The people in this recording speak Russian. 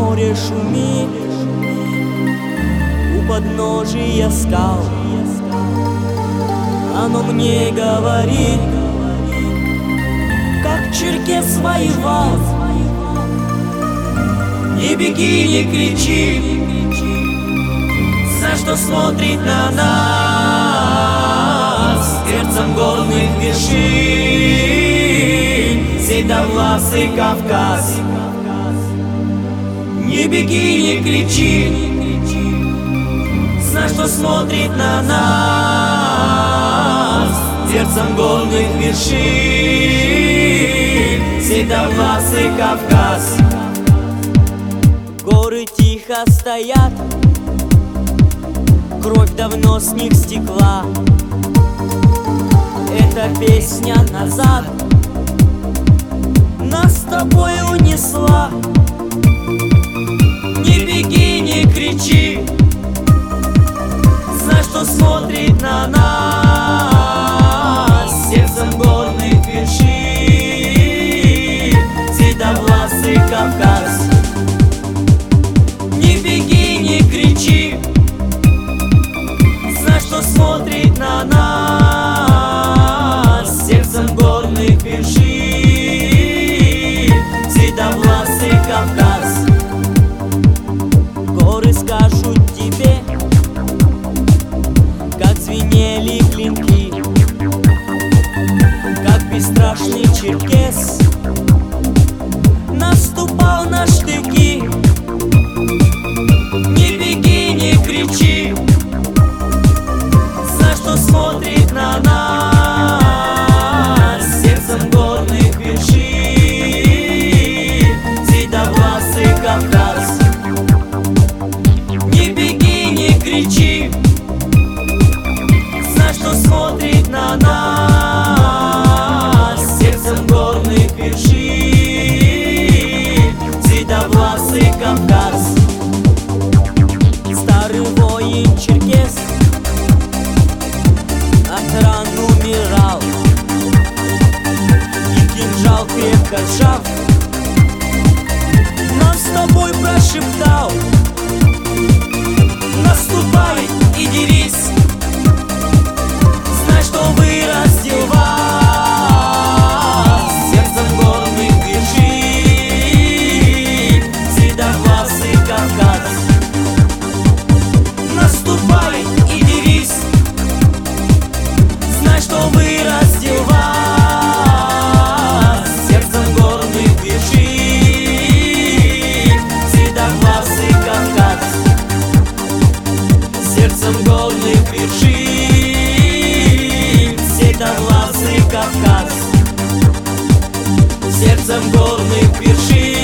море шумит у подножия скал. Оно мне говорит, как черкес воевал. Не беги, не кричи, за что смотрит на нас сердцем горных вершин седовласый Кавказ. Не беги, не кричи, за что смотрит на нас сердцем горных вершин седовласый Кавказ. Горы тихо стоят, кровь давно с них стекла. Эта песня назад нас с тобой унесла. Не беги, не кричи, за что смотрит на нас сердцем горных вершин седовласый Кавказ. Не беги, не кричи, за что смотрит на нас сердцем горных вершин седовласый Кавказ. Горы скажут тебе, как звенели клинки, как бесстрашный черкес наступал на штыки. Не беги, не кричи, за что смотрит на нас сердцем горных вершин седовласый Кавказ. Не беги, не кричи, за что смотрит на нас сердцем горных вершин седовласый Кавказ. Старый воин черкес от ран умирал, и кинжал крепко сжав нам с тобой прошептал: наступай и дерись, знай, что вырастил вас сердцем горных вершин седовласый Кавказ. Наступай и дерись, знай, что вырастил вас сердцем горных вершин седовласый Кавказ. Сердцем горных вершин седовласый Кавказ. Сердцем горных вершин